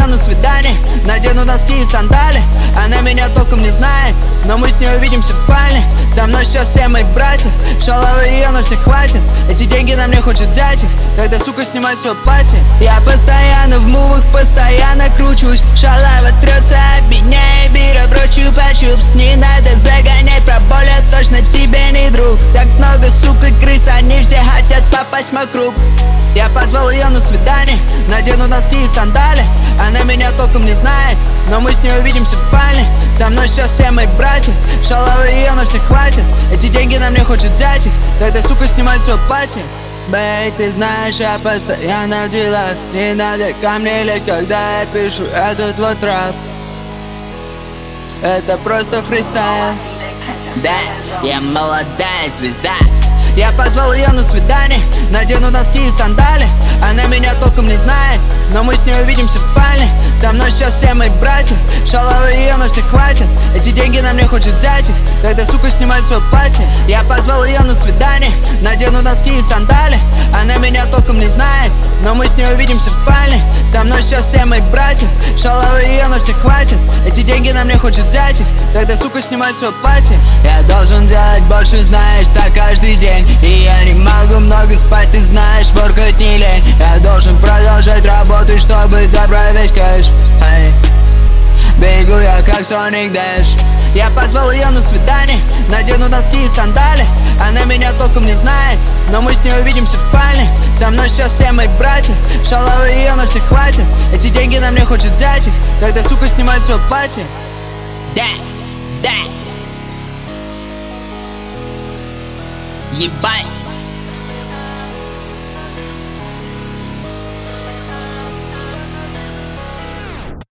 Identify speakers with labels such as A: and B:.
A: на свидание, надену носки и сандали. Она меня толком не знает, но мы с ней увидимся в спальне. Со мной сейчас все мои братья, шалавы ее на всех хватит. Эти деньги на мне хочет взять их, тогда, сука, снимай свое платье. Я постоянно в мувах, постоянно кручусь. Шалава трется об меня и берет брочью по чупс. Не надо загонять, про боль я точно тебе не друг. Так много, сука, крыс, они все хотят попасть в мой круг. Я позвал ее на свидание, надену носки и сандали. Она меня толком не знает, но мы с ней увидимся в спальне. Со мной сейчас все мои братья, шалавы ее на всех хватит. Эти деньги на мне хочет взять их, тогда, сука, снимай свое платье. Бэй, ты знаешь, я постоянно в делах. Не надо ко мне лезть, когда я пишу этот вот рэп. Это просто фристайл.
B: Да, я молодая звезда.
A: Я позвал ее на свидание, надену носки и сандали. Она меня толком не знает, но мы с ней увидимся в спальне. Со мной сейчас все мои братья, шалавы ее на всех хватит. Эти деньги на мне хочет взять их, тогда, сука, снимай свое платье. Я позвал ее на свидание, надену носки и сандали. Она меня толком не знает, но мы с ней увидимся в спальне. Со мной сейчас все мои братья, шалавы ее на всех хватит. Эти деньги на мне хочет взять их, тогда, сука, снимай свое платье. Я должен делать больше, знаешь, так каждый день. И я не могу много спать, ты знаешь, воркать не лень. Я должен продолжать работать, чтобы забрать весь кэш. Hey. Бегу я как Sonic Dash. Я позвал ее на свидание, надену носки и сандали. Она меня толком не знает, но мы с ней увидимся в спальне. Со мной сейчас все мои братья, шалавы ее на всех хватит. Эти деньги на мне хочет взять их, тогда, сука, снимай свое платье.
B: Да, да. Ебать.